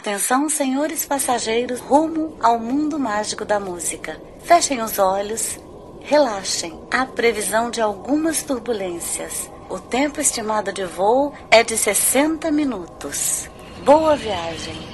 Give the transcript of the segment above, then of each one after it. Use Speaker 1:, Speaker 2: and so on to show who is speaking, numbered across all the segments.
Speaker 1: Atenção, senhores passageiros, rumo ao mundo mágico da música. Fechem os olhos, relaxem. Há previsão de algumas turbulências. O tempo estimado de voo é de 60 minutos. Boa viagem.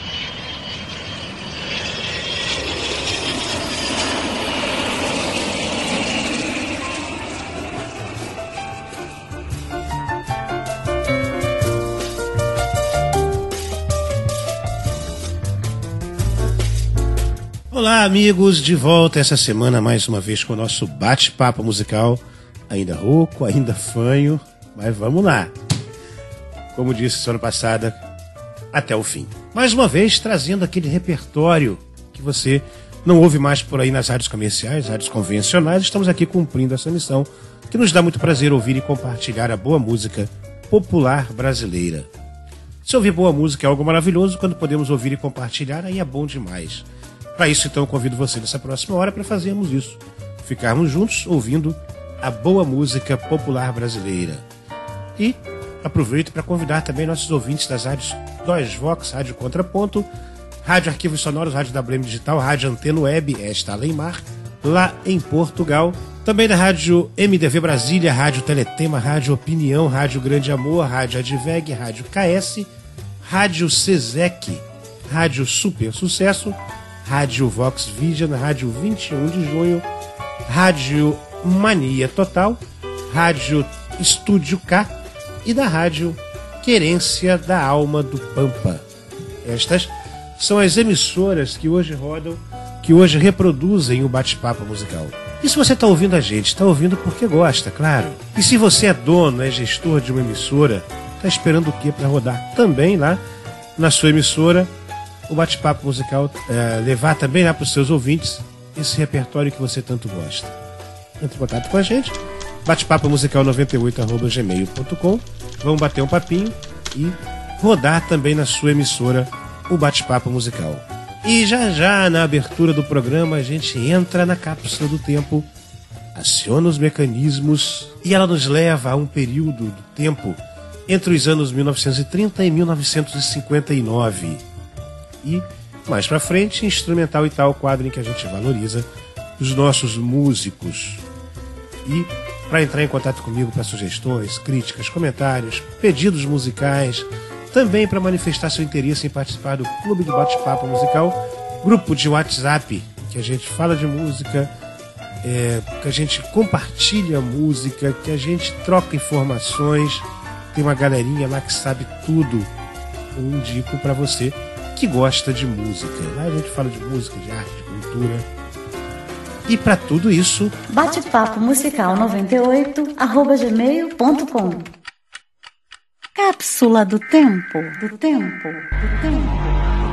Speaker 2: Olá, amigos, de volta essa semana mais uma vez com o nosso bate-papo musical, ainda rouco, ainda fanho, mas vamos lá. Como disse semana passada, até o fim. Mais uma vez trazendo aquele repertório que você não ouve mais por aí nas rádios comerciais, rádios convencionais. Estamos aqui cumprindo essa missão que nos dá muito prazer ouvir e compartilhar a boa música popular brasileira. Se ouvir boa música é algo maravilhoso, quando podemos ouvir e compartilhar, aí é bom demais. Para isso, então, eu convido você nessa próxima hora para fazermos isso. Ficarmos juntos ouvindo a boa música popular brasileira. E aproveito para convidar também nossos ouvintes das rádios Dois Vox, Rádio Contraponto, Rádio Arquivos Sonoros, Rádio WM Digital, Rádio Antena Web, esta Alemar, lá em Portugal. Também da Rádio MDV Brasília, Rádio Teletema, Rádio Opinião, Rádio Grande Amor, Rádio Adveg, Rádio KS, Rádio Cezec, Rádio Super Sucesso, Rádio Vox Vision, Rádio 21 de Junho, Rádio Mania Total, Rádio Estúdio K e da Rádio Querência da Alma do Pampa. Estas são as emissoras que hoje rodam, que hoje reproduzem o bate-papo musical. E se você está ouvindo a gente, está ouvindo porque gosta, claro. E se você é dono, é gestor de uma emissora, está esperando o quê para rodar também lá na sua emissora o bate-papo musical, levar também lá para os seus ouvintes esse repertório que você tanto gosta. Entre em contato com a gente, batepapomusical98@gmail.com. Vamos bater um papinho e rodar também na sua emissora o bate-papo musical. E já na abertura do programa a gente entra na cápsula do tempo, aciona os mecanismos e ela nos leva a um período do tempo entre os anos 1930 e 1959. E, mais pra frente, instrumental e tal, quadro em que a gente valoriza os nossos músicos. E, para entrar em contato comigo para sugestões, críticas, comentários, pedidos musicais, também para manifestar seu interesse em participar do Clube de Bate-Papo Musical, grupo de WhatsApp, que a gente fala de música, que a gente compartilha música, que a gente troca informações, tem uma galerinha lá que sabe tudo. Eu indico para você que gosta de música. Lá a gente fala de música, de arte, de cultura. E para tudo isso,
Speaker 1: Bate-papo musical 98@gmail.com. Cápsula do tempo, do tempo, do tempo.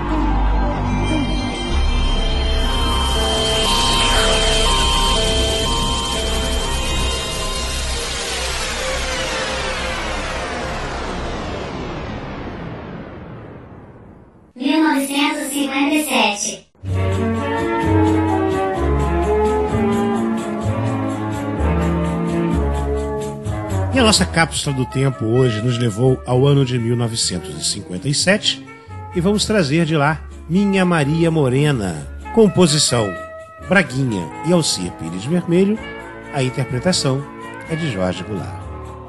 Speaker 3: 1957.
Speaker 2: E a nossa cápsula do tempo hoje nos levou ao ano de 1957 e vamos trazer de lá Minha Maria Morena, composição Braguinha e Alcir Pires Vermelho, a interpretação é de Jorge Goulart.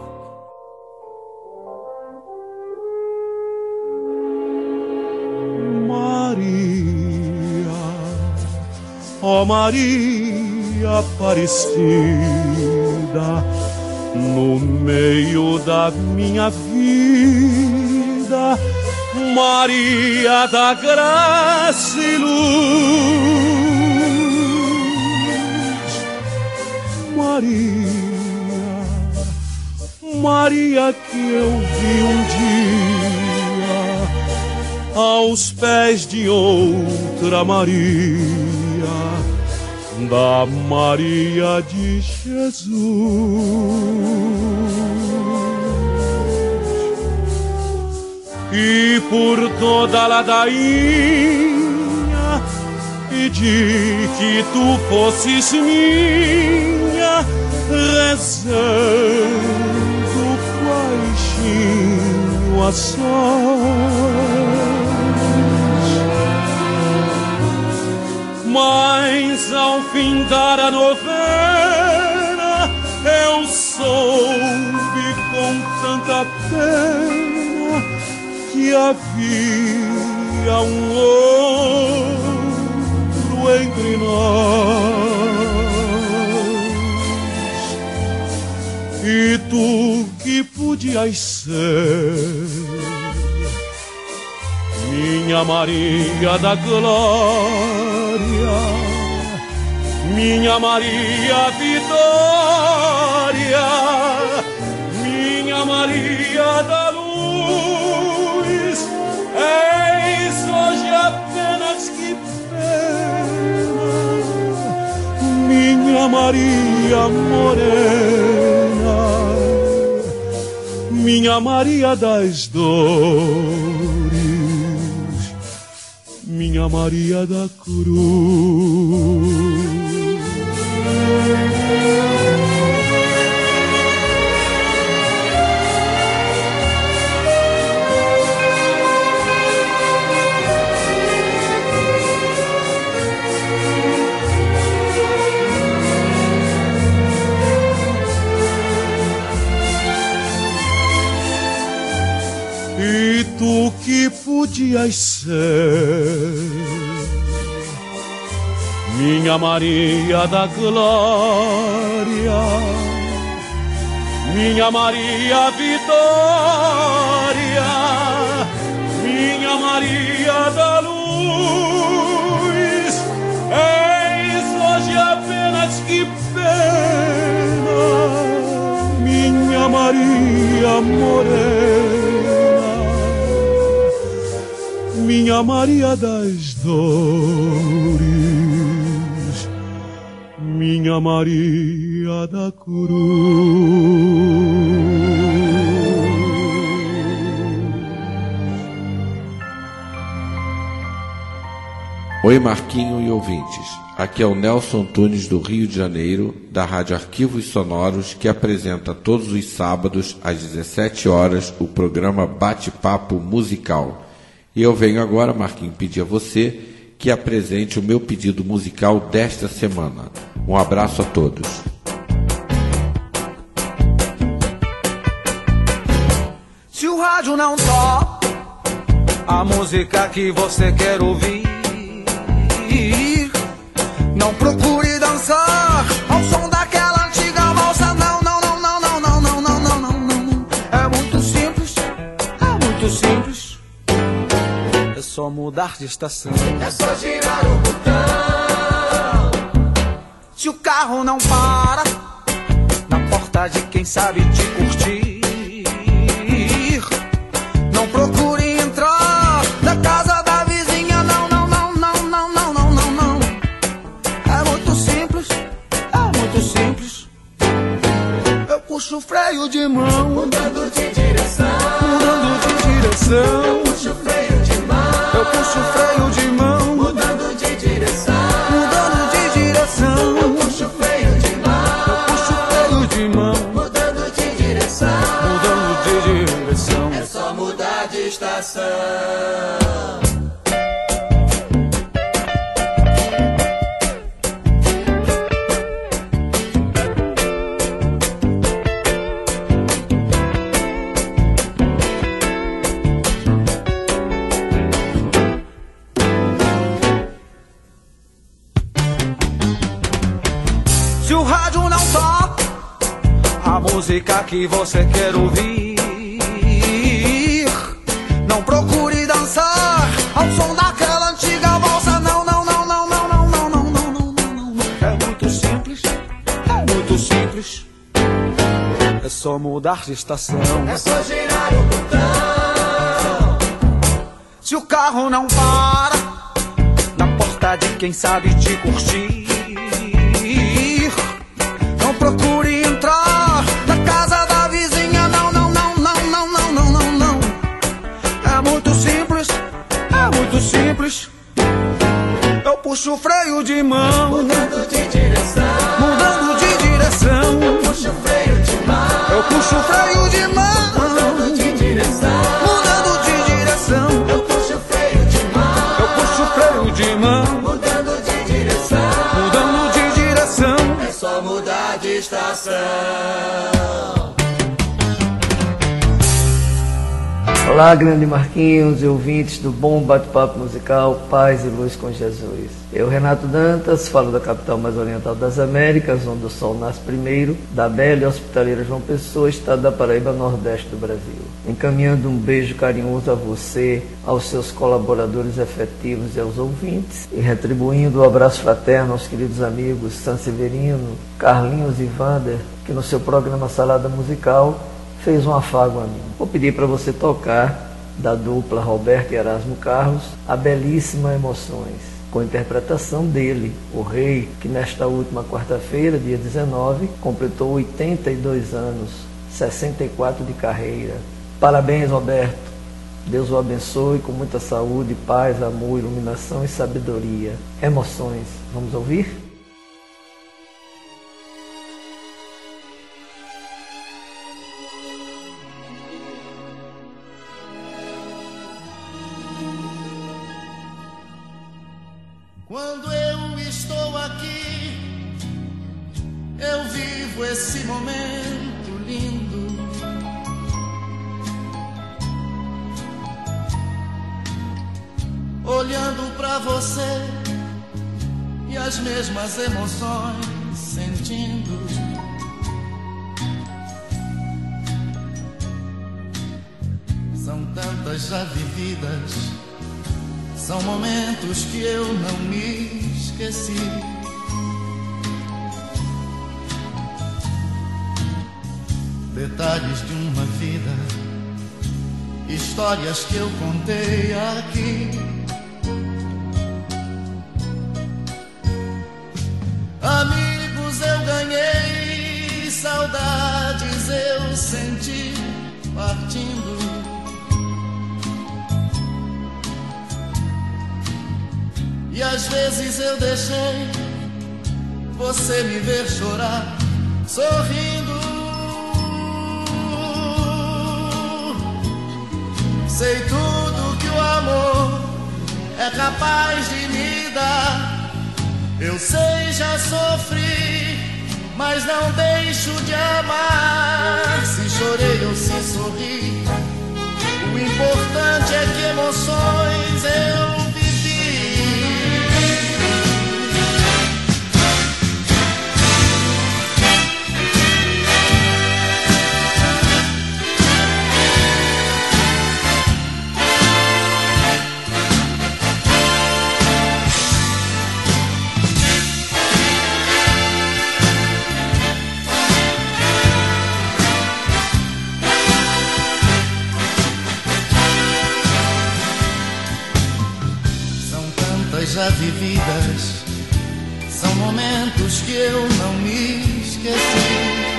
Speaker 4: Ó Maria Aparecida, no meio da minha vida, Maria da graça e luz, Maria que eu vi um dia aos pés de outra Maria, da Maria de Jesus. E por toda a ladainha pedi que tu fosses minha, rezando baixinho a sós. Mas ao findar a novena eu soube com tanta pena que havia um outro entre nós. E tu que podias ser minha Maria da Glória, minha Maria Vitória, minha Maria da Luz, eis hoje apenas que pena, minha Maria Morena, minha Maria das Dores, minha Maria da Cruz. E tu que podias ser minha Maria da Glória, minha Maria Vitória, minha Maria da Luz, eis hoje apenas que pena, minha Maria Morena, minha Maria das Dores, minha Maria da Cruz.
Speaker 3: Oi Marquinho e ouvintes, aqui é o Nelson Tunes do Rio de Janeiro, da Rádio Arquivos Sonoros, que apresenta todos os sábados às 17 horas o programa Bate-Papo Musical. E eu venho agora, Marquinhos, pedir a você que apresente o meu pedido musical desta semana. Um abraço a todos.
Speaker 5: Se o rádio não toca a música que você quer ouvir, não procure dançar ao som daquela antiga valsa. Não, não, não, não, não, não, não, não, não, não, não. É muito simples, é só mudar de estação.
Speaker 6: É só girar o botão.
Speaker 5: Se o carro não para na porta de quem sabe te curtir, não procure entrar na casa da vizinha. Não, não, não, não, não, não, não, não, não. É muito simples, eu puxo o freio de mão,
Speaker 6: Mudando de direção.
Speaker 5: eu
Speaker 6: Puxo o freio de mão.
Speaker 5: eu puxo o freio de mão,
Speaker 6: Mudando de direção.
Speaker 5: eu
Speaker 6: Puxo o freio de mão.
Speaker 5: puxo o freio de mão,
Speaker 6: Mudando de direção.
Speaker 5: É
Speaker 6: só mudar de estação.
Speaker 5: Se o rádio não toca a música que você quer ouvir, não procure dançar ao som daquela antiga valsa. Não, não, não, não, não, não, não, não, não, não, não. É muito simples, é só mudar de estação.
Speaker 6: É só girar o botão.
Speaker 5: Se o carro não para na porta de quem sabe te curtir, não procure entrar na casa da vizinha. Não, não, não, não, não, não, não, não, não. É muito simples, eu puxo o freio de mão,
Speaker 6: Mudando de direção.
Speaker 5: eu
Speaker 6: Puxo o freio de mão.
Speaker 5: eu puxo o freio de mão,
Speaker 6: Mudando de direção.
Speaker 5: eu
Speaker 6: puxo o freio de mão.
Speaker 5: puxo o freio de mão,
Speaker 6: Mudando de direção. só mudar de estação.
Speaker 7: Olá, grande Marquinhos e ouvintes do Bom Bate-Papo Musical, Paz e Luz com Jesus. Eu, Renato Dantas, falo da capital mais oriental das Américas, onde o sol nasce primeiro, da bela e hospitaleira João Pessoa, estado da Paraíba, nordeste do Brasil. Encaminhando um beijo carinhoso a você, aos seus colaboradores efetivos e aos ouvintes, e retribuindo o abraço fraterno aos queridos amigos San Severino, Carlinhos e Wander, que no seu programa Salada Musical fez um afago a mim. Vou pedir para você tocar, da dupla Roberto e Erasmo Carlos, a belíssima Emoções, com interpretação dele, o rei, que nesta última quarta-feira, dia 19, completou 82 anos, 64 de carreira. Parabéns, Roberto. Deus o abençoe com muita saúde, paz, amor, iluminação e sabedoria. Emoções. Vamos ouvir?
Speaker 5: Quando eu estou aqui, eu vivo esse momento lindo. Olhando pra você e as mesmas emoções sentindo. São tantas já vividas, são momentos que eu não me esqueci. Detalhes de uma vida, histórias que eu contei aqui. Amigos eu ganhei, saudades eu senti partindo. E às vezes eu deixei você me ver chorar, sorrindo. Sei tudo que o amor é capaz de me dar. Eu sei, já sofri, mas não deixo de amar. Se chorei ou se sorri, o importante é que emoções eu já vividas, são momentos que eu não me esqueci.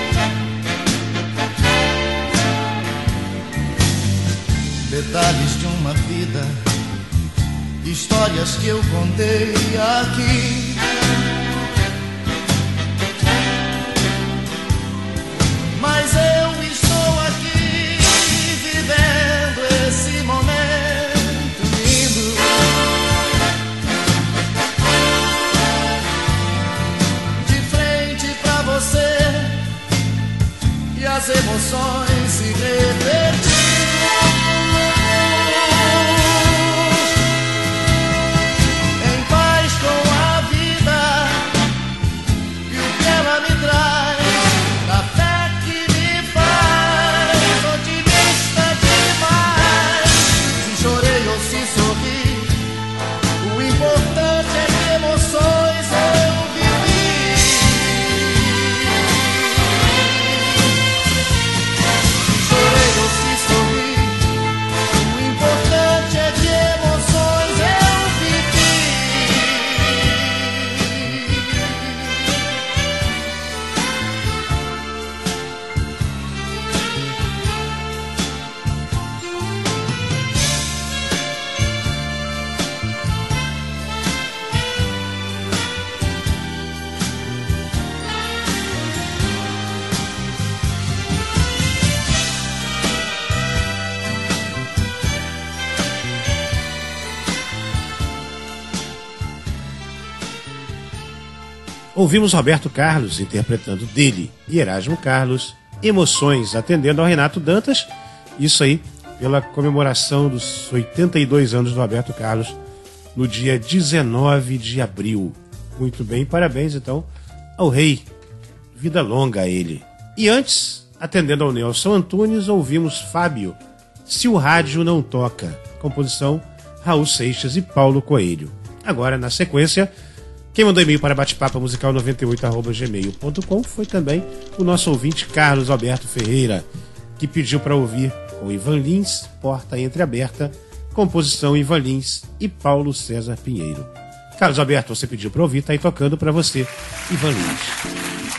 Speaker 5: Detalhes de uma vida, histórias que eu contei aqui. Mas eu estou aqui vivendo esse momento. E as emoções se repetem. Em paz com a vida e o que ela me traz, na fé que me faz otimista demais. Se chorei ou se sorri, o importante é que emoções eu vivi.
Speaker 2: Ouvimos Roberto Carlos interpretando dele e Erasmo Carlos, Emoções, atendendo ao Renato Dantas, isso aí pela comemoração dos 82 anos do Roberto Carlos, no dia 19 de abril. Muito bem, parabéns então ao rei, vida longa a ele. E antes, atendendo ao Nelson Antunes, ouvimos Fábio, Se o Rádio Não Toca, composição Raul Seixas e Paulo Coelho. Agora, na sequência, quem mandou e-mail para batepapamusical98@gmail.com foi também o nosso ouvinte Carlos Alberto Ferreira, que pediu para ouvir com Ivan Lins, Porta Entreaberta, composição Ivan Lins e Paulo César Pinheiro. Carlos Alberto, você pediu para ouvir, tá aí tocando para você, Ivan Lins.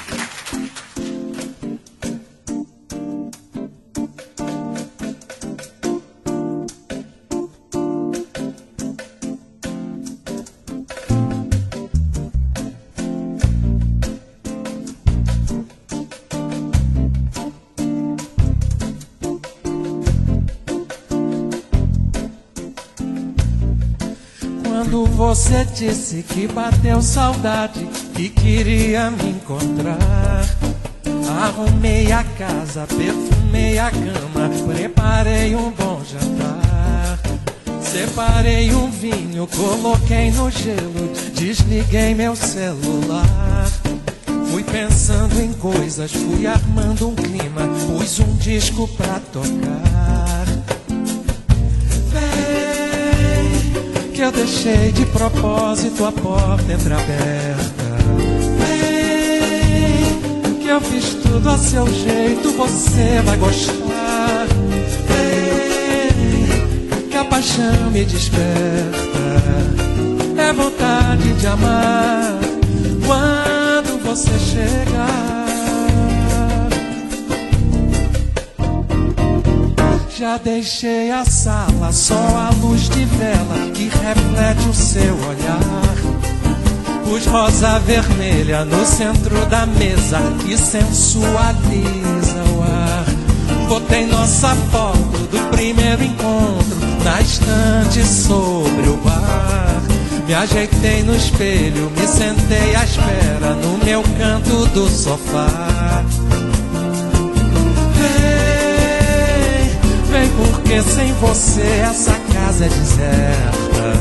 Speaker 8: Você disse que bateu saudade, que queria me encontrar. Arrumei a casa, perfumei a cama, preparei um bom jantar. Separei um vinho, coloquei no gelo, desliguei meu celular. Fui pensando em coisas, fui armando um clima, pus um disco pra tocar. Que eu deixei de propósito a porta entreaberta. Vem, que eu fiz tudo a seu jeito, você vai gostar. Vem, que a paixão me desperta, é vontade de amar quando você chegar. Já deixei a sala, só a luz de vela que reflete o seu olhar. Pus rosa vermelha no centro da mesa e sensualiza o ar. Botei nossa foto do primeiro encontro na estante sobre o bar. Me ajeitei no espelho, me sentei à espera no meu canto do sofá. Vem, porque sem você essa casa é deserta.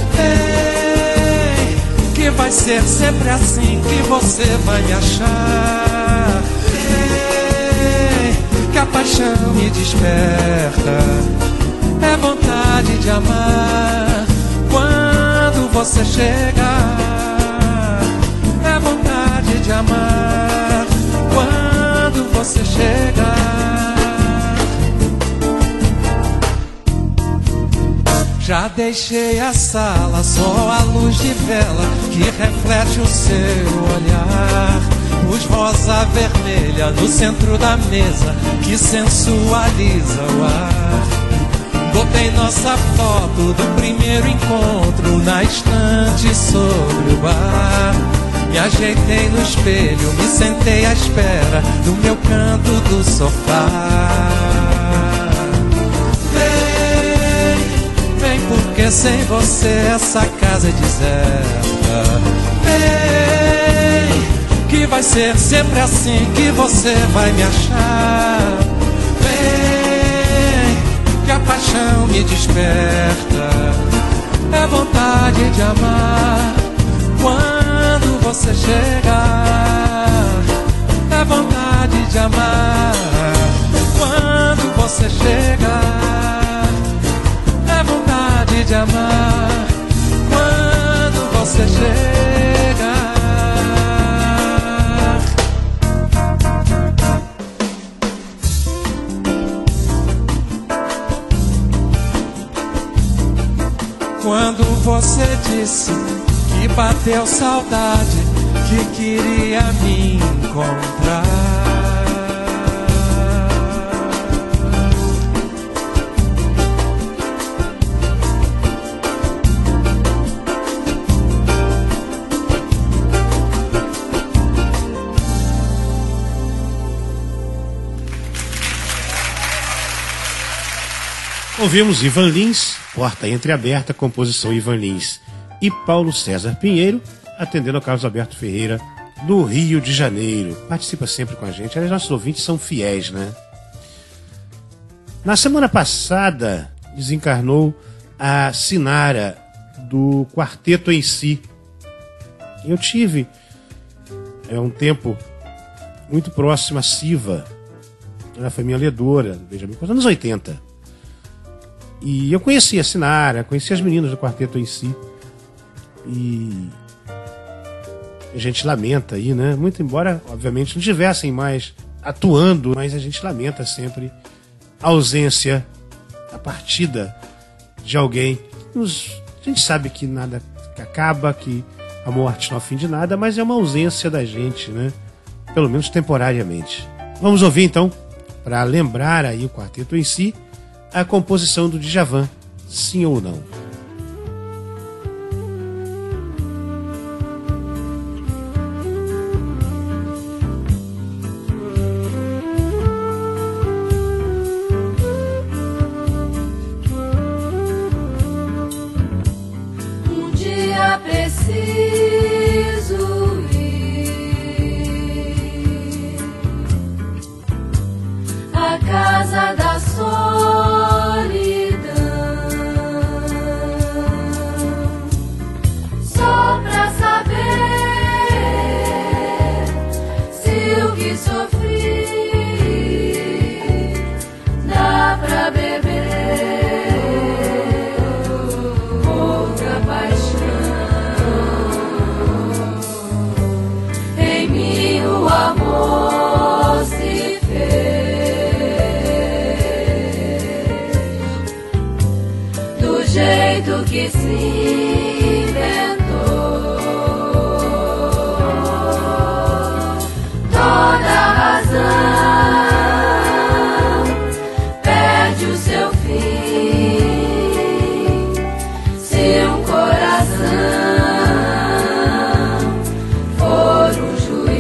Speaker 8: Vem, que vai ser sempre assim, que você vai me achar. Vem, que a paixão me desperta, é vontade de amar quando você chegar. É vontade de amar quando você chegar. Já deixei a sala, só a luz de vela que reflete o seu olhar. Pus rosa vermelha no centro da mesa que sensualiza o ar. Botei nossa foto do primeiro encontro na estante sobre o bar. Me ajeitei no espelho, me sentei à espera no meu canto do sofá. Porque sem você essa casa é deserta. Vem, que vai ser sempre assim, que você vai me achar. Vem, que a paixão me desperta, é vontade de amar quando você chegar. É vontade de amar quando você chegar. É vontade de amar quando você chegar. Quando você disse que bateu saudade, que queria me encontrar.
Speaker 2: Ouvimos Ivan Lins, Porta Entreaberta, composição Ivan Lins, e Paulo César Pinheiro, atendendo ao Carlos Alberto Ferreira do Rio de Janeiro. Participa sempre com a gente. Aliás, nossos ouvintes são fiéis, né? Na semana passada, desencarnou a Sinara, do Quarteto em Si. Eu tive um tempo muito próximo a Siva. Ela foi minha ledora, veja bem, nos anos 80. E eu conheci a Sinara, conheci as meninas do Quarteto em Si. E a gente lamenta aí, né? Muito embora, obviamente, não estivessem mais atuando, mas a gente lamenta sempre a ausência, a partida de alguém. A gente sabe que nada acaba, que a morte não é o fim de nada, mas é uma ausência da gente, né? Pelo menos temporariamente. Vamos ouvir então, para lembrar aí o Quarteto em Si, a composição do Djavan, Sim ou Não.
Speaker 9: Que se inventou, toda razão perde o seu fim. Se um coração for o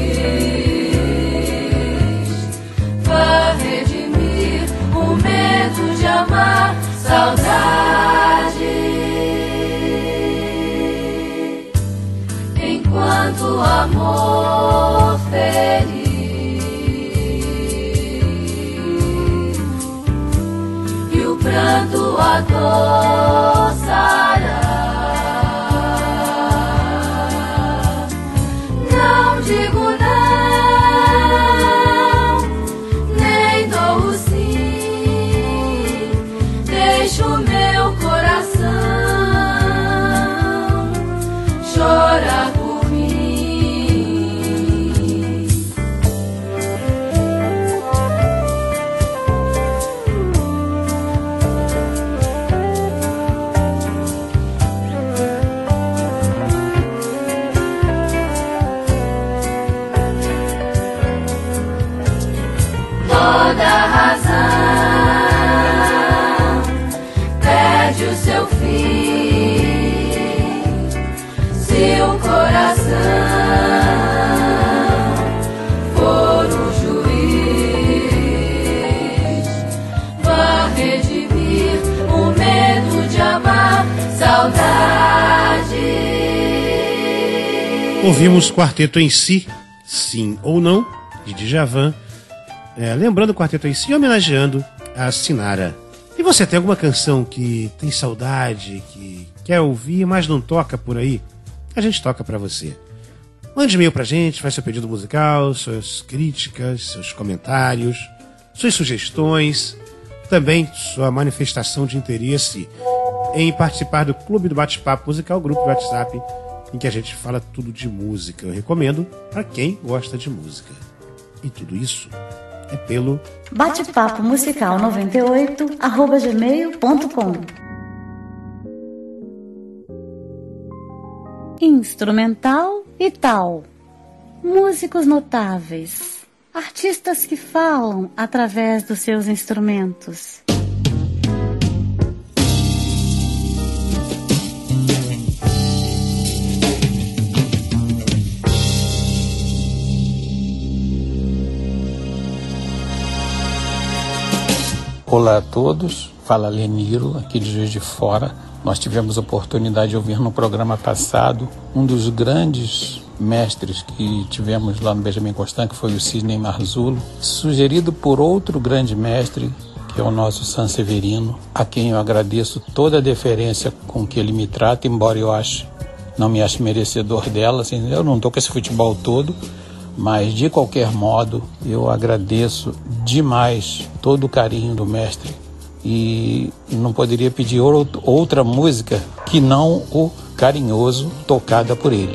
Speaker 9: juiz, vai redimir o medo de amar, saudade. Enquanto o amor ferir e o pranto adoçará, não digo não, nem dou o sim, deixo o meu coração chorar. Toda razão perde o seu fim. Se o coração for o juiz, vai redimir o medo de amar, saudade.
Speaker 2: Ouvimos Quarteto em Si, Sim ou Não, de Djavan. Lembrando o Quarteto em Si, homenageando a Sinara. E você tem alguma canção que tem saudade, que quer ouvir, mas não toca por aí? A gente toca pra você. Mande e-mail pra gente, faz seu pedido musical, suas críticas, seus comentários, suas sugestões, também sua manifestação de interesse em participar do Clube do Bate-Papo Musical, grupo de WhatsApp, em que a gente fala tudo de música. Eu recomendo para quem gosta de música. E tudo isso é pelo
Speaker 1: Bate-Papo Musical 98@gmail.com. Instrumental e tal. Músicos notáveis. Artistas que falam através dos seus instrumentos.
Speaker 10: Olá a todos, fala Leniro, aqui de Juiz de Fora. Nós tivemos a oportunidade de ouvir no programa passado um dos grandes mestres que tivemos lá no Benjamin Constant, que foi o Sidney Marzullo, sugerido por outro grande mestre, que é o nosso Sanseverino, a quem eu agradeço toda a deferência com que ele me trata, embora eu não me ache merecedor dela, assim, eu não estou com esse futebol todo, mas de qualquer modo eu agradeço demais todo o carinho do mestre e não poderia pedir outra música que não o Carinhoso, tocada por ele.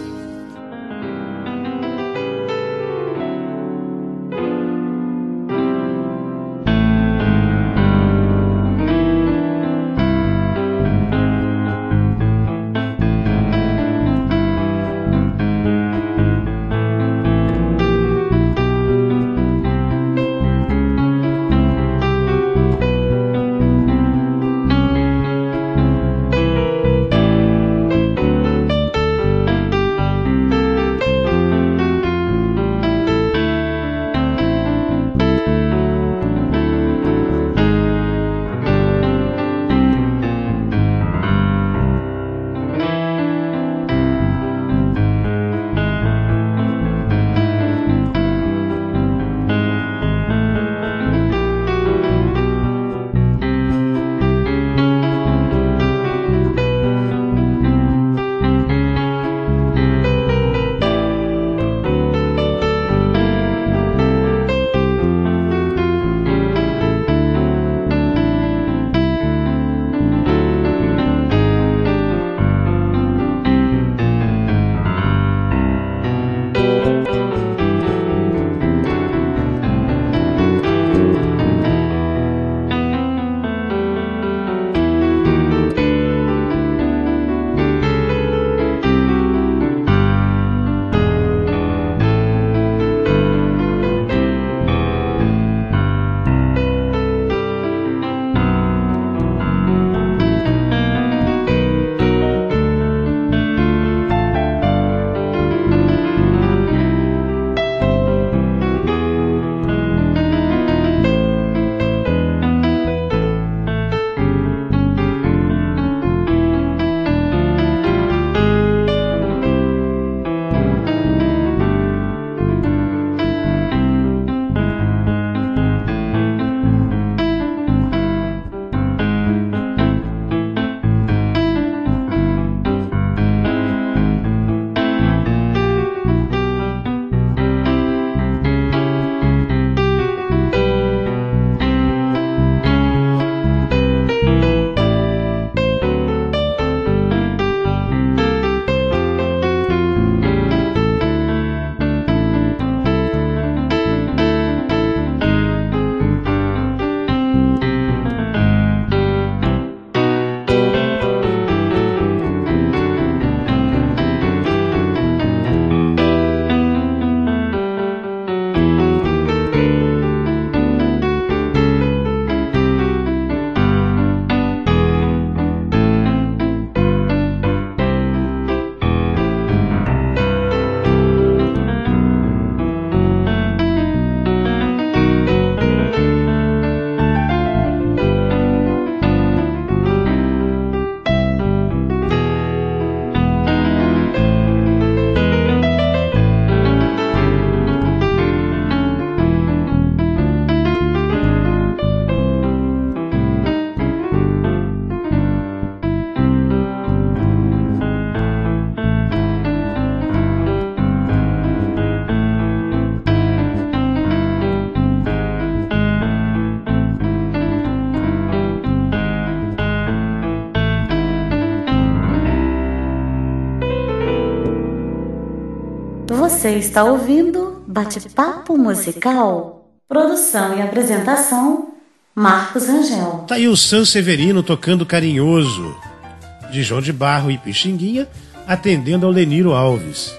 Speaker 1: Você está ouvindo Bate-Papo Musical? Produção e apresentação, Marcos Rangel.
Speaker 2: Tá aí o Sanseverino tocando Carinhoso, de João de Barro e Pixinguinha, atendendo ao Leniro Alves.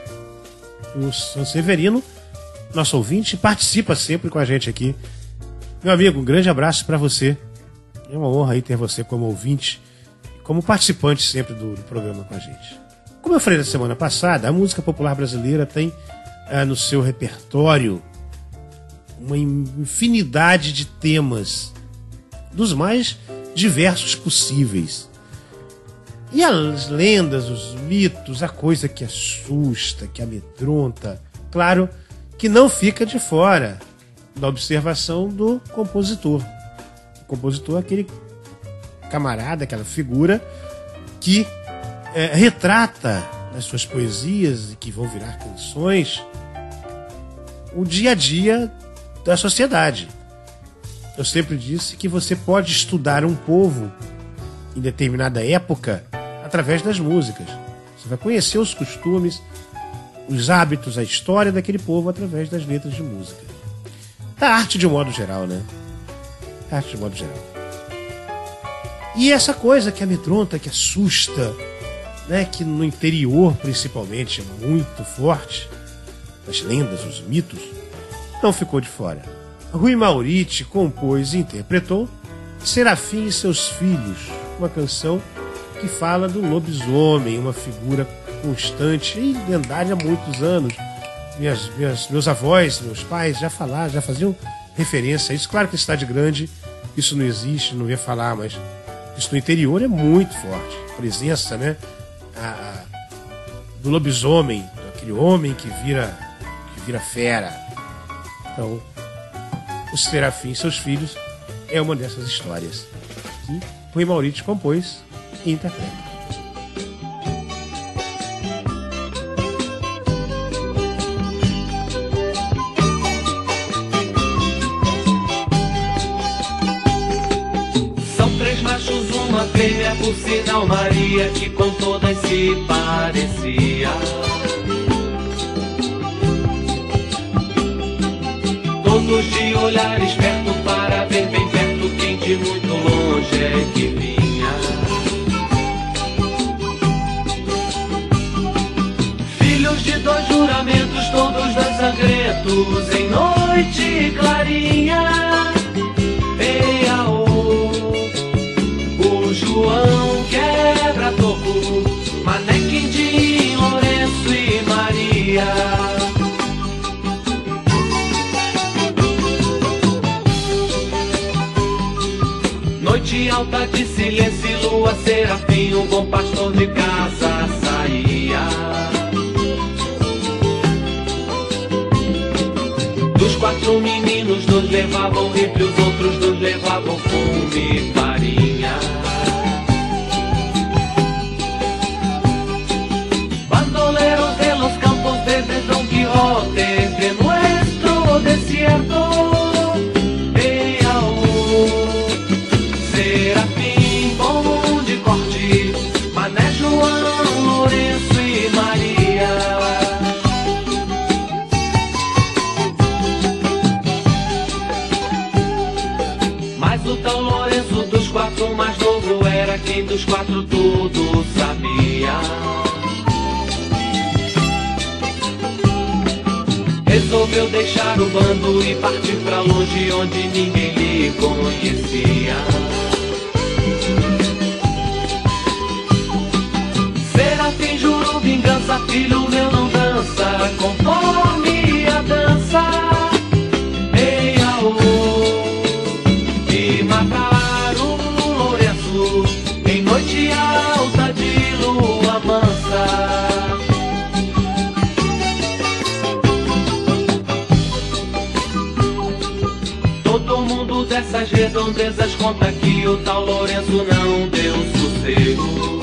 Speaker 2: O Sanseverino, nosso ouvinte, participa sempre com a gente aqui. Meu amigo, um grande abraço para você. É uma honra aí ter você como ouvinte, como participante sempre do programa com a gente. Como eu falei na semana passada, a música popular brasileira tem no seu repertório uma infinidade de temas, dos mais diversos possíveis. E as lendas, os mitos, a coisa que assusta, que amedronta, claro que não fica de fora da observação do compositor. O compositor é aquele camarada, aquela figura que retrata nas suas poesias, que vão virar canções, o dia a dia da sociedade. Eu sempre disse que você pode estudar um povo em determinada época através das músicas. Você vai conhecer os costumes, os hábitos, a história daquele povo através das letras de música. Da arte de um modo geral, né? Arte de um modo geral. E essa coisa que amedronta, que assusta, né? Que no interior, principalmente, é muito forte, as lendas, os mitos, não ficou de fora. Rui Mauriti compôs e interpretou Serafim e Seus Filhos, uma canção que fala do lobisomem, uma figura constante e lendária há muitos anos. Meus avós, meus pais já faziam referência a isso. Claro que em cidade grande isso não existe, não ia falar, mas isso no interior é muito forte. A presença, né, do lobisomem, aquele homem que vira fera. Então, o Serafim e Seus Filhos é uma dessas histórias que Rui Mauriti compôs e interpreta.
Speaker 11: São 3 machos, uma fêmea, por sinal Maria, que com todas se parecia. Todos de olhar esperto para ver bem perto quem de muito longe é que vinha. Filhos de 2 juramentos, todos 2 sangrentos, em noite clarinha. O João quebra-toco, Mané, Quindim, Lourenço e Maria. Noite alta de silêncio e lua, Serafim, um bom pastor de casa saía. Dos 4 meninos, 2 levavam rifle, os outros 2 levavam fume e farinha. Bandoleros de los campos de Don Quijote, de nuestro desierto. Serafim, bom de corte, Mané, João, Lourenço e Maria. Mas o tal Lourenço dos 4 mais novo era quem dos 4 tudo sabia. Resolveu deixar o bando e partir pra longe onde ninguém lhe conhecia. Serafim jurou vingança, filho meu não dança conforme a dança. Ei, aô, e mataram o Lourenço em noite alta de lua mansa. Todo mundo dessas redondezas conta que o tal Lourenço não deu sossego.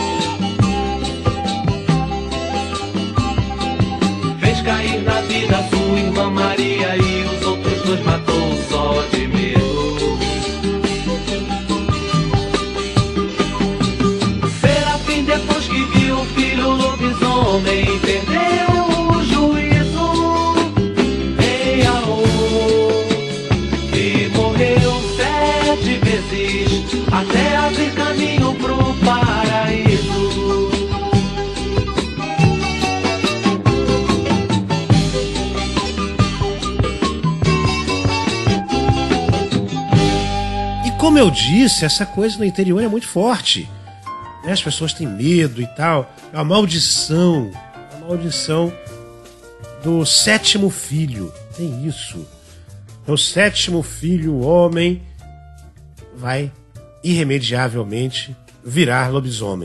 Speaker 11: Fez cair na vida sua irmã Maria e os outros 2 matou só de medo. Serafim, depois que viu o filho lobisomem, perdeu o juízo. Ei, aô, e morreu 7 vezes até abrir caminho pro paraíso.
Speaker 2: Como eu disse, essa coisa no interior é muito forte. As pessoas têm medo e tal. É uma maldição. A maldição do 7º filho. Tem isso. Então, o 7º filho, o homem, vai irremediavelmente virar lobisomem.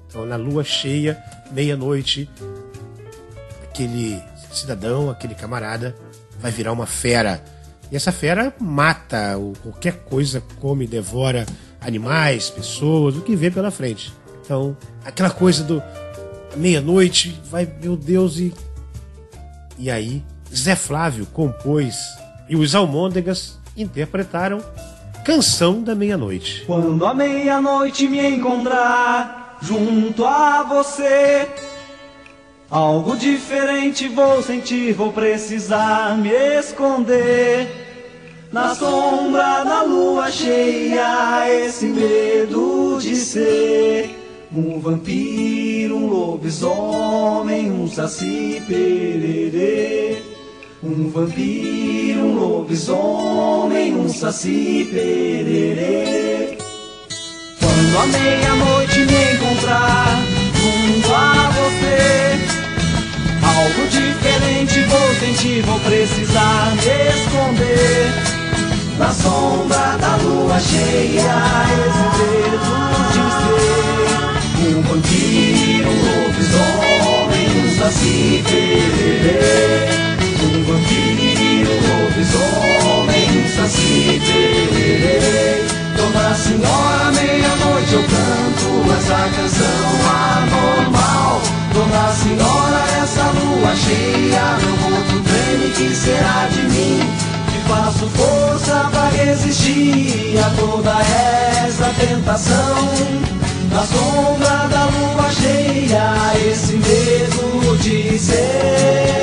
Speaker 2: Então, na lua cheia, meia-noite, aquele cidadão, aquele camarada, vai virar uma fera. E essa fera mata qualquer coisa, come, devora animais, pessoas, o que vê pela frente. Então, aquela coisa do meia-noite, vai, meu Deus, e aí Zé Flávio compôs e os Almôndegas interpretaram Canção da Meia-Noite.
Speaker 12: Quando a meia-noite me encontrar junto a você, algo diferente vou sentir, vou precisar me esconder. Na sombra da lua cheia, esse medo de ser um vampiro, um lobisomem, um saci pererê. Um vampiro, um lobisomem, um saci pererê. Quando a meia-noite me encontrar junto a você, algo diferente vou sentir, vou precisar me esconder. Na sombra da lua cheia, esse medo de ser um vampiro, um lobisomem, um saci pererê. Um vampiro, um lobisomem, um saci pererê. Dona Senhora, meia-noite eu canto essa canção anormal. Dona Senhora, essa lua cheia, meu corpo treme, que será de mim? Que faço força pra resistir a toda essa tentação. Na sombra da lua cheia, esse medo de ser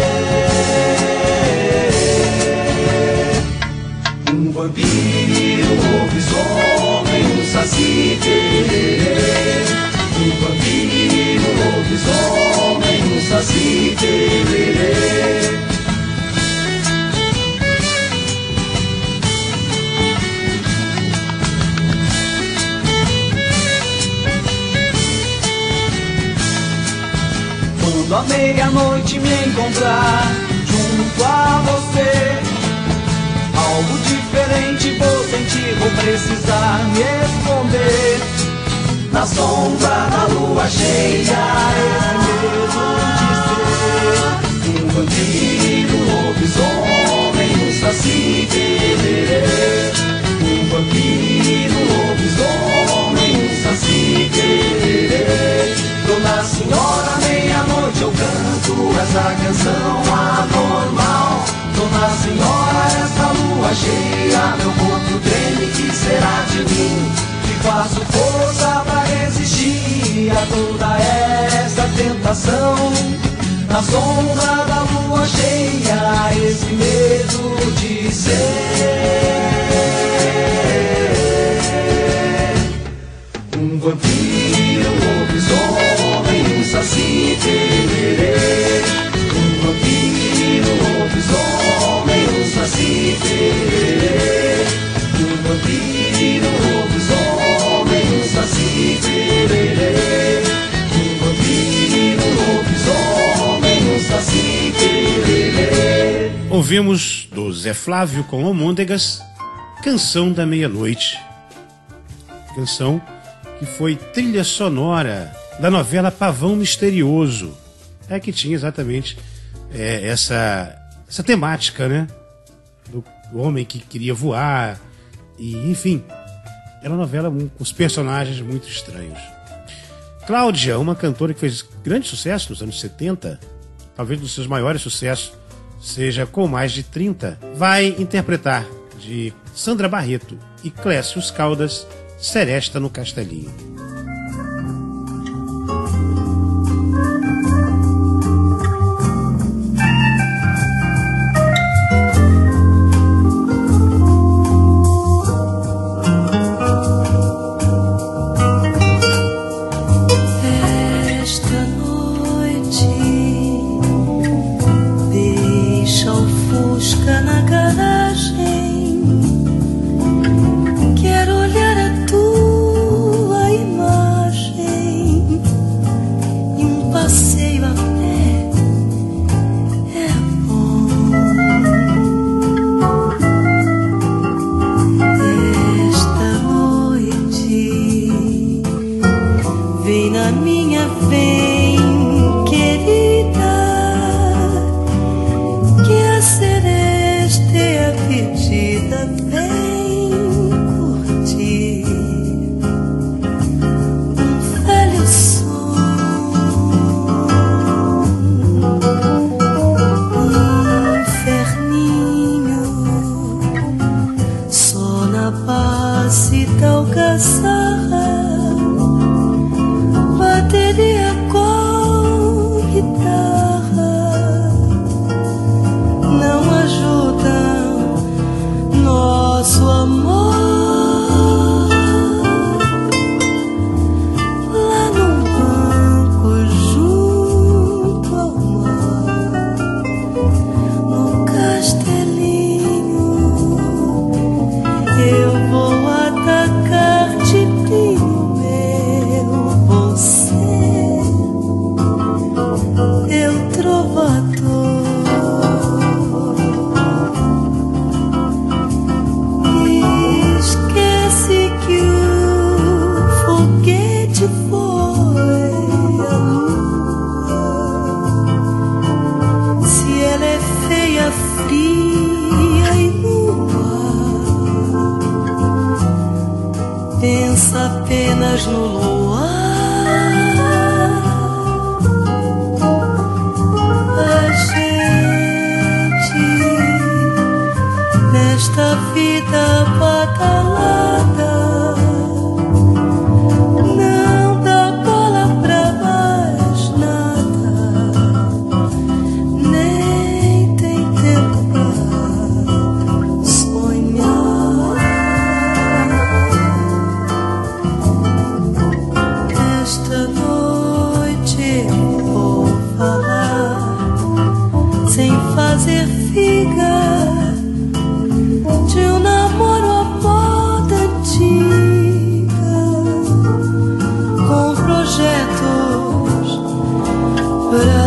Speaker 12: um vampiro, um lobisomem, um saci pererê. Um vampiro, um lobisomem, um saci pererê. Quando a meia-noite me encontrar junto a você, algo diferente vou sentir, vou precisar me esconder. Na sombra da lua cheia, esse medo de ser um vampiro, um lobisomem, um saci pererê. Um vampiro, um lobisomem, um saci pererê. Dona Senhora, meia-noite eu canto essa canção anormal. Dona Senhora, essa lua cheia, meu corpo treme, que será de mim? Que faço força pra resistir a toda essa tentação. Na sombra da lua cheia, esse medo de ser um vampiro, um lobisomem, um saci pererê. Um vampiro, um lobisomem, um saci pererê. Um vampiro, um lobisomem, um saci pererê. Um vampiro, um lobisomem, um saci pererê.
Speaker 2: Ouvimos do Zé Flávio com Almôndegas, Canção da Meia-Noite. Canção que foi trilha sonora da novela Pavão Misterioso. É que tinha exatamente essa temática, né? Do homem que queria voar. E, enfim, era uma novela com os personagens muito estranhos. Cláudia, uma cantora que fez grande sucesso nos anos 70, talvez um dos seus maiores sucessos seja Com Mais de 30, vai interpretar de Sandra Barreto e Clécius Caldas, Seresta no Castelinho.
Speaker 13: Esta noite deixa o Fusca na garagem. Quero olhar a tua imagem vem curtir velho inferninho, só na paz e tal algazarra, bateria com guitarra não ajudam nosso amor. Pensa apenas no luar. A gente nesta vida badalada não dá bola pra mais nada, nem tem tempo pra sonhar. Esta noite vou falar sem fazer figa de um namoro à moda antiga, com projetos pra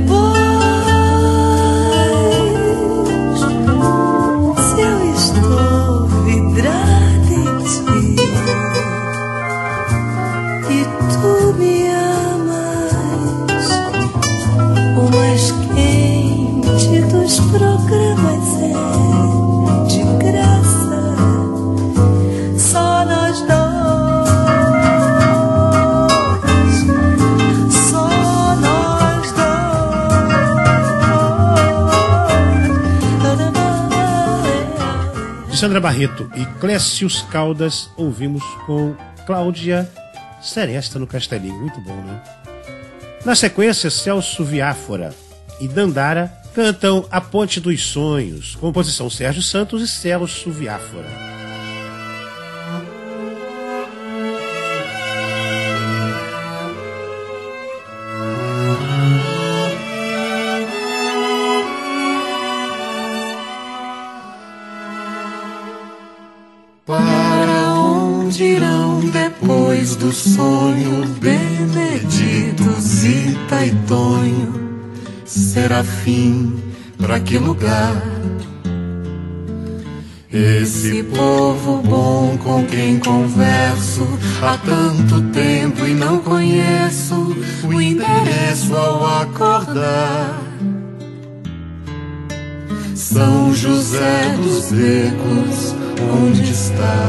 Speaker 13: depois. Se eu estou vidrada em ti e tu me amas, o mais quente dos programas é de graça, só nós dois, só nós dois.
Speaker 2: De Sandra Barreto e Clécius Caldas, ouvimos com Cláudia Seresta no Castelinho. Muito bom, né? Na sequência, Celso Viáfora e Dandara cantam A Ponte dos Sonhos, composição Sérgio Santos e Celso Viáfora.
Speaker 14: Para onde irão depois do sonho Benedito, Zita e Tonho? Serafim, pra que lugar? Esse povo bom com quem converso há tanto tempo e não conheço o endereço ao acordar. São José dos Becos, onde está?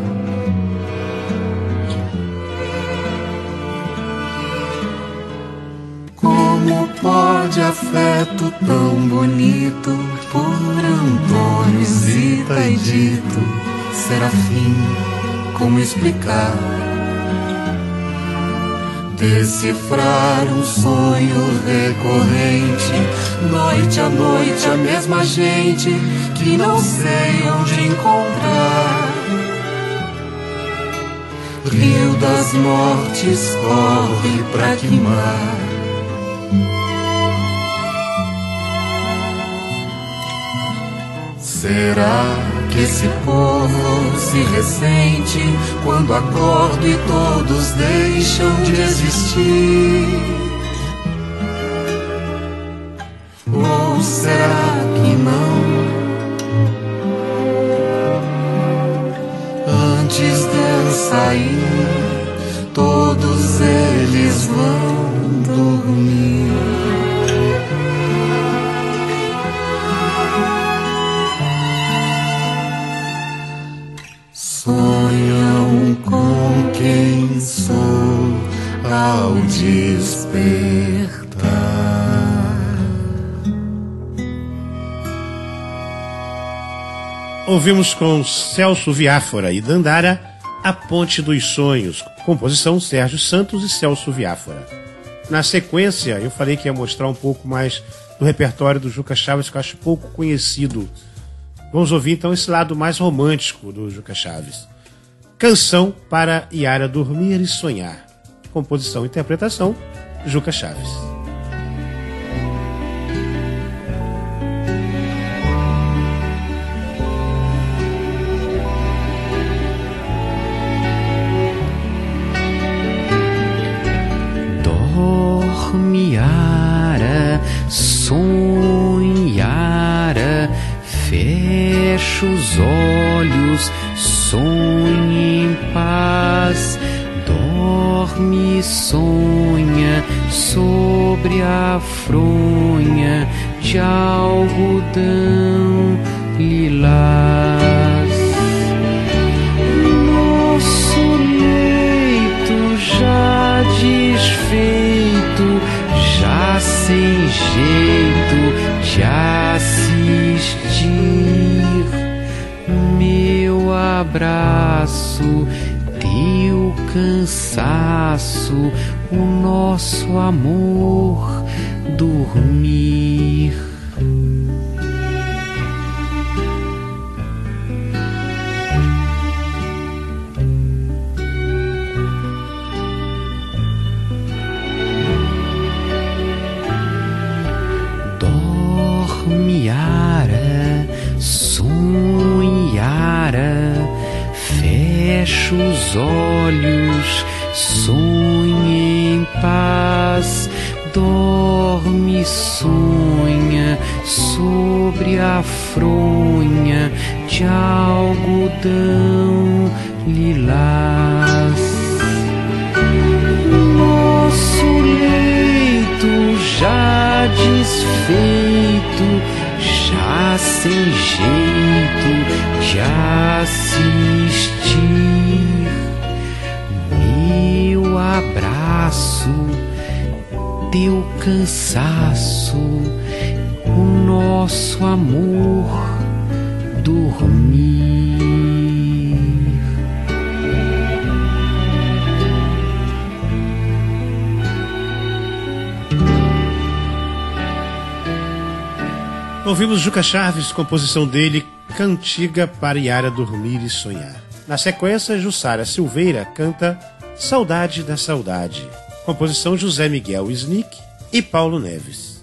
Speaker 14: Como pode afeto tão bonito por Antônio, Zita e Dito, Serafim, como explicar? Decifrar um sonho recorrente, noite a noite a mesma gente que não sei onde encontrar. Rio das Mortes corre pra que mar? Será que esse povo se ressente quando acordo e todos deixam de existir? Ou será que não? Antes de eu sair, todos eles vão dormir. despertar.
Speaker 2: Ouvimos com Celso Viáfora e Dandara A Ponte dos Sonhos, composição Sérgio Santos e Celso Viáfora. Na sequência, eu falei que ia mostrar um pouco mais do repertório do Juca Chaves, que eu acho pouco conhecido. Vamos ouvir então esse lado mais romântico do Juca Chaves. Canção para Yara Dormir e Sonhar. Composição e interpretação, Juca Chaves.
Speaker 15: Dorme, Yara, sonhara, fecha os olhos, sonhe em paz. Dorme, sonha sobre a fronha de algodão lilás. Nosso leito já desfeito, já sem jeito de assistir. Meu abraço, teu cansaço, o nosso amor dormir. Dorme, Yara, sonhara, fecha os olhos, sonhe em paz. Dorme, sonha sobre a fronha de algodão lilás. Nosso leito já desfeito, já sem jeito de assistir. Meu abraço, teu cansaço, o nosso amor dormir.
Speaker 2: Ouvimos Juca Chaves, composição dele, Cantiga para Yara Dormir e Sonhar. Na sequência, Jussara Silveira canta Saudade da Saudade, composição José Miguel Snick e Paulo Neves.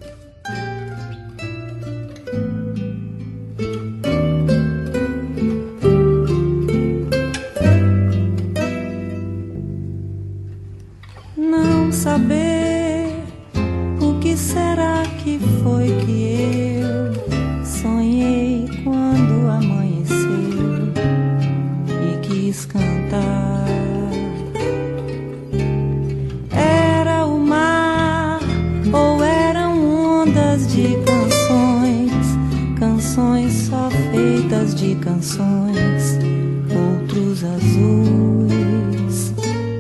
Speaker 13: Não saber o que será que foi que eu sonhei quando amanheceu e quis cantar. Era o mar ou eram ondas de canções, canções só feitas de canções, outros azuis,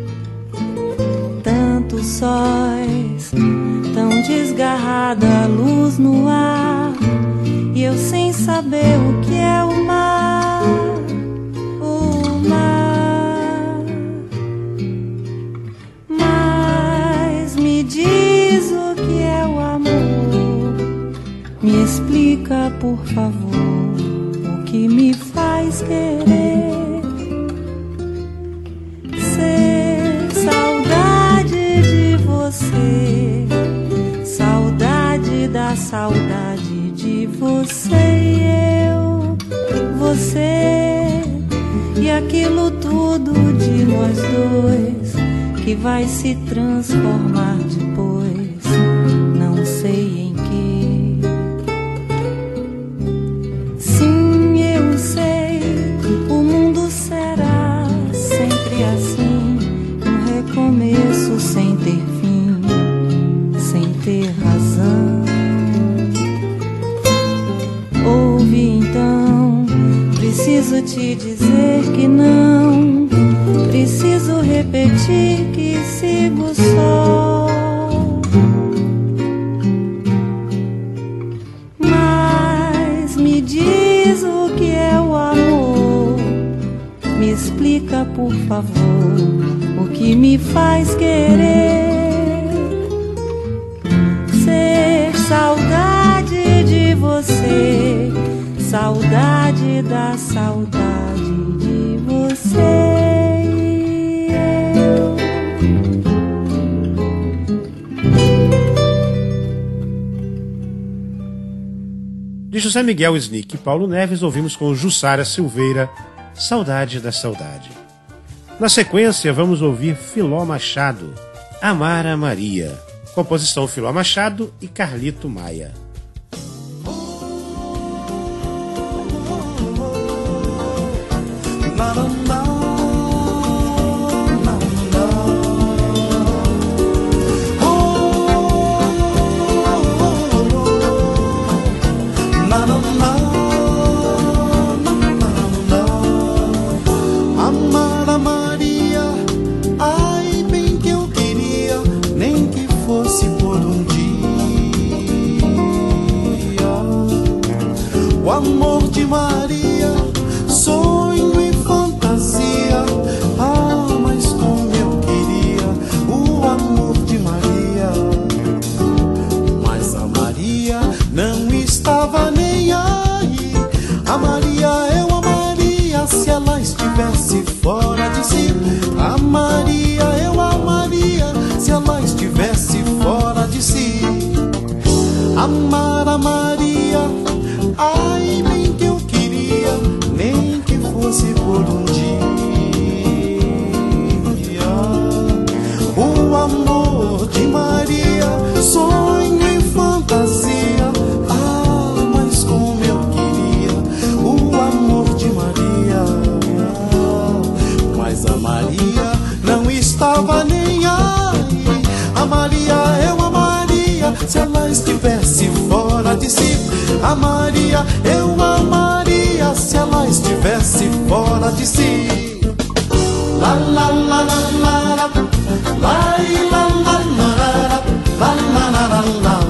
Speaker 13: tantos sóis, tão desgarrada a luz no ar, e eu sem saber o que é o mar, o mar. Mas me diz o que é o amor, me explica por favor o que me faz querer ser saudade de você, saudade da saudade de você e eu, você e aquilo tudo de nós dois que vai se transformar depois, não sei em que. Sim, eu sei, o mundo será sempre assim, um recomeço sem ter fim, sem ter razão. Ouve então, preciso te dizer que não, preciso repetir que sigo só. me diz o que é o amor. Me explica, por favor, o que me faz querer ser saudade de você, saudade da saudade de você.
Speaker 2: De José Miguel Snick e Paulo Neves, ouvimos com Jussara Silveira, Saudade da Saudade. Na sequência, vamos ouvir Filó Machado, Amar a Maria. Composição Filó Machado e Carlito Maia.
Speaker 16: Amar a Maria, ai bem que eu queria, nem que fosse por um dia. O amor de Maria, sonho e fantasia, ah, mas como eu queria o amor de Maria. Mas a Maria não estava nem aí. A Maria eu amaria se ela estivesse fora de si. A Maria eu amaria se ela estivesse fora de si. Amar a Maria, ai bem que eu queria, nem que fosse por um dia. O amor de Maria, sonho e fantasia, ah, mas como eu queria o amor de Maria. Mas a Maria não estava nem aí. A Maria eu amaria se ela estivesse fora de si. A Maria eu amaria se ela estivesse fora de si. La la la la la la, la la la la la, la la la la la.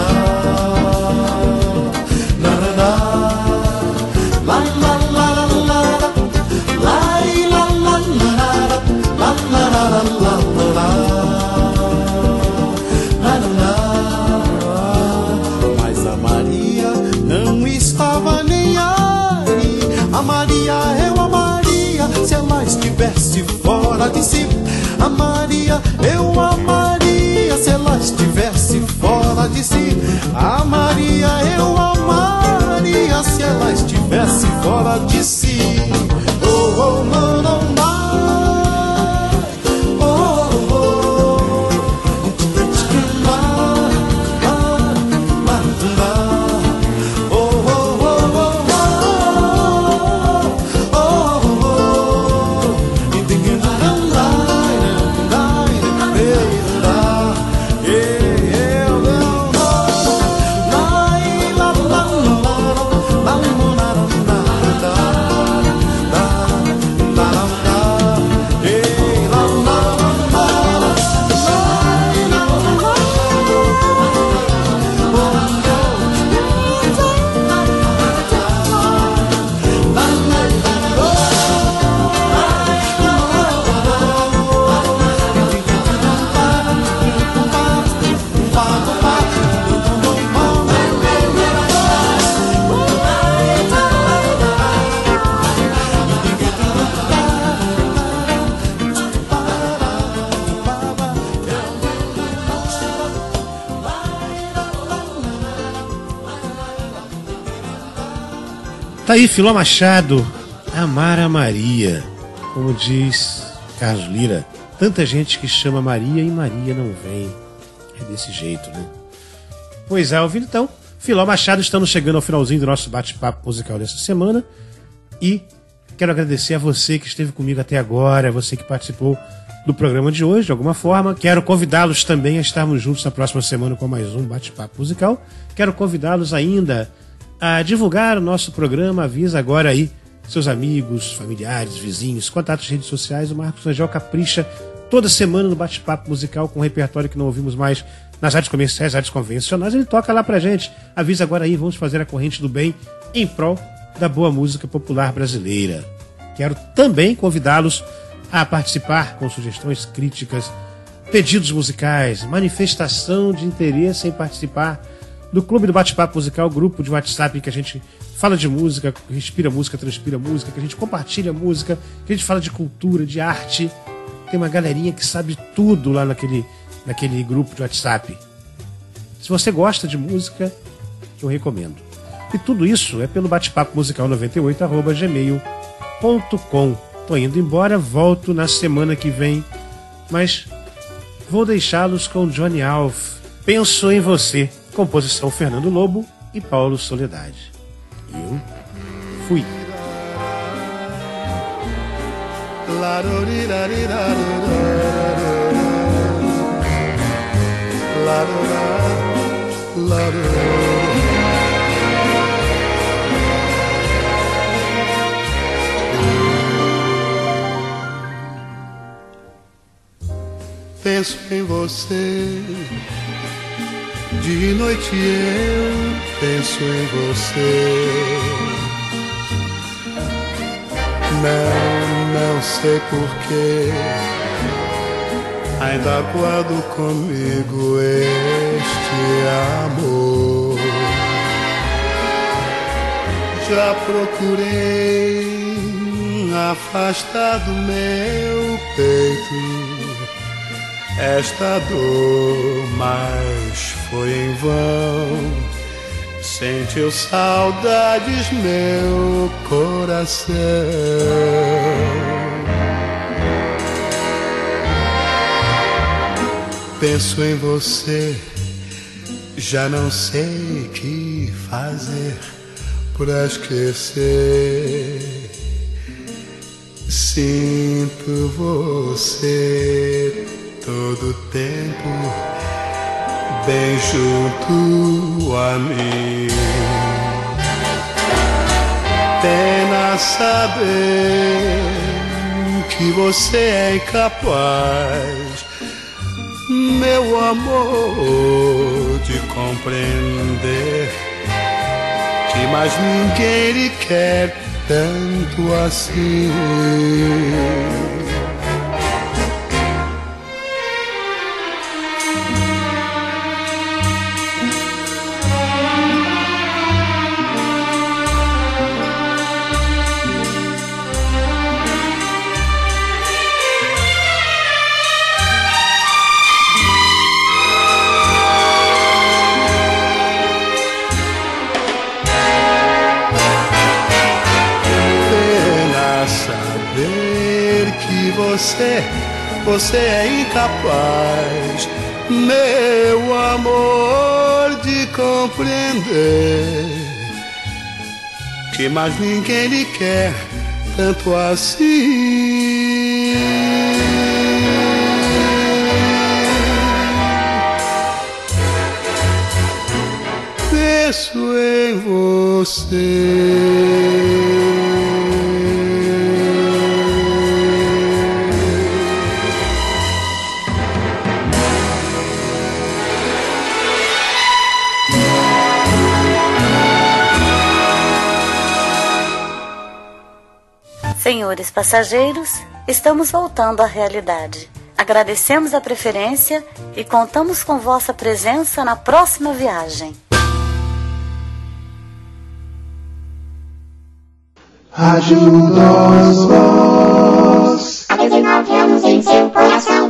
Speaker 16: Mas a Maria não estava nem aí. A Maria eu amaria se ela estivesse fora de si. A Maria eu amaria se ela estivesse fora de si. A Maria eu amaria se ela estivesse fora de si. Oh, oh, não, não, não.
Speaker 2: Tá aí Filó Machado, Amar a Maria. Como diz Carlos Lira, tanta gente que chama Maria e Maria não vem. É desse jeito, né? Pois é, ouvindo então, Filó Machado, estamos chegando ao finalzinho do nosso bate-papo musical dessa semana. E quero agradecer a você que esteve comigo até agora, você que participou do programa de hoje, de alguma forma. Quero convidá-los também a estarmos juntos na próxima semana com mais um bate-papo musical. Quero convidá-los ainda a divulgar o nosso programa. Avisa agora aí seus amigos, familiares, vizinhos, contatos, redes sociais. O Marcos Rangel capricha toda semana no bate-papo musical com um repertório que não ouvimos mais nas rádios comerciais, rádios convencionais, ele toca lá pra gente. Avisa agora aí, vamos fazer a corrente do bem em prol da boa música popular brasileira. Quero também convidá-los a participar com sugestões, críticas, pedidos musicais, manifestação de interesse em participar do Clube do Bate-Papo Musical, grupo de WhatsApp que a gente fala de música, respira música, transpira música, que a gente compartilha música, que a gente fala de cultura, de arte. Tem uma galerinha que sabe tudo lá naquele grupo de WhatsApp. Se você gosta de música, eu recomendo. E tudo isso é pelo bate-papo musical 98@gmail.com. Tô indo embora, volto na semana que vem, mas vou deixá-los com Johnny Alf. Penso em Você, composição Fernando Lobo e Paulo Soledade. Eu fui.
Speaker 16: Penso em você, de noite eu penso em você. Não sei porquê, ainda guardo comigo este amor. Já procurei afastar do meu peito esta dor, mas foi em vão. Sentiu saudades meu coração. Penso em você, já não sei o que fazer pra esquecer. Sinto você todo tempo bem junto a mim. Pena saber que você é incapaz, meu amor, de compreender que mais ninguém lhe quer tanto assim. Você é incapaz, meu amor, de compreender que mais ninguém lhe quer tanto assim. Penso em você.
Speaker 1: Senhores passageiros, estamos voltando à realidade. Agradecemos a preferência e contamos com vossa presença na próxima viagem.
Speaker 16: Rádio Nós Voz.
Speaker 17: Há 19 anos em seu coração.